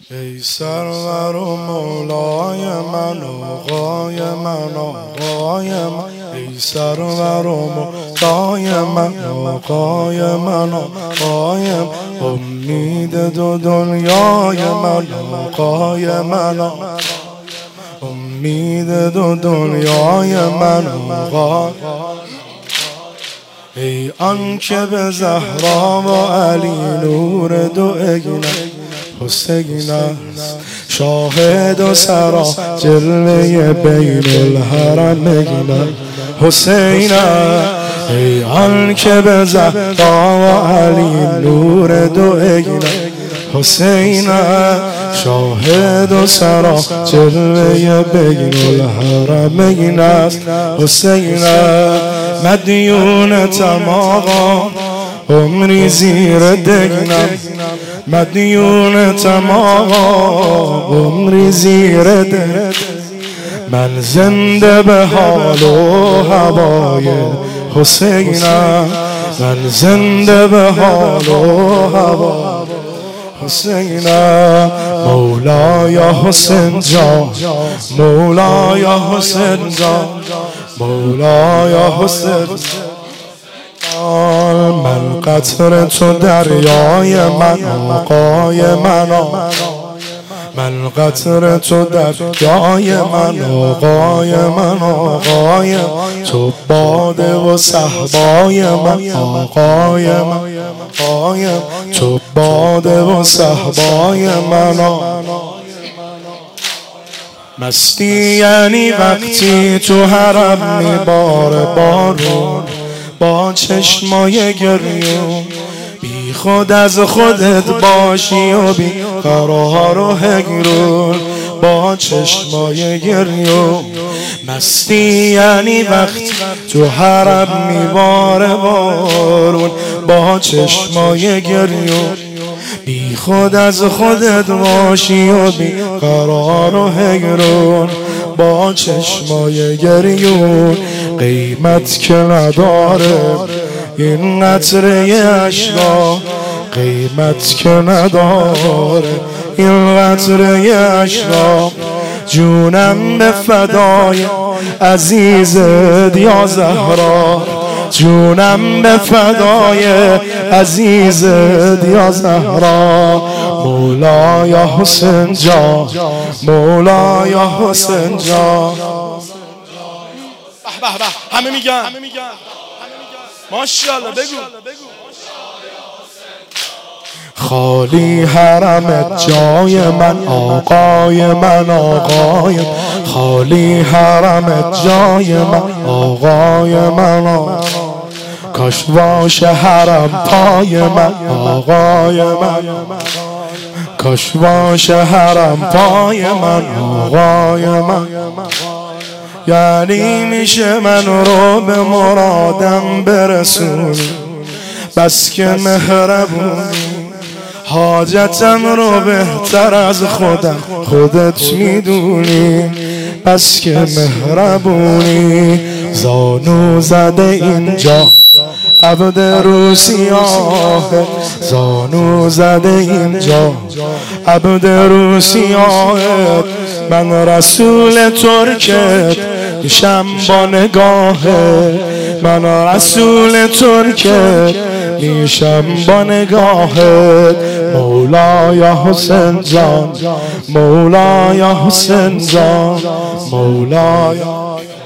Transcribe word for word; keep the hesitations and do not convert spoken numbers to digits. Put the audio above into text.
ای سرور و مولای من آقای من آقای من ای سرور و مولای من آقای من آقای من امید دو دنیای من آقای من امید دو دنیای من آقای ای آنکه به زهرا و علی نور دو عین حسین است شاهد و سرا جلوه بین الحرمین حسین است ای آنکه به زهرا و علی نور دو عین حسین است شاهد و سرا جلوه بین الحرمین است حسین است مدیونتم آقا عمری زیر دینم مدیونتم آقا عمری زیر دینم من زنده به حال و هوای حسینم من زنده به حال و هوای حسینم مولای حسین جان مولای حسین جان مولای حسین من قطره تو دریای من آقای من من قطره تو دریای من آقای من آقای تو باده و صحبای من آقای من آقای تو باده و صحبای من مستی یعنی وقتی تو حرم میباره بارون با چشمای گریون بی خود از خودت باشی و بی قرار و هگرون با چشمای گریون مستی یعنی وقت تو حرم میباره بارون با چشمای گریون بی خود از خودت باشی و بی قرار و هگرون با چشمای گریون قیمت که نداره این قطره اشکا قیمت که نداره این قطره اشکا جونم به فدای عزیزت یا زهرا جونم به فدای عزیزت یا زهرا مولای حسین جان مولای حسین جان به به همه میگن ماشاءالله بگو خالی حرمت جای من آقای من آقای خالی حرمت جای من آقای من کاش باشه حرم پای من آقای من کاش باشه حرم پای من آقای من یعنی میشه من رو به مرادم برسونی بس که مهربونی حاجتم رو بهتر از خودم خودت میدونی بس که مهربونی زانو زده اینجا عبد رو سیاه زانو زده اینجا عبد رو سیاه من رسول ترکت میشم با نگاه من رسول ترکت میشم با نگاهت مولای حسین جان مولای حسین جان مولای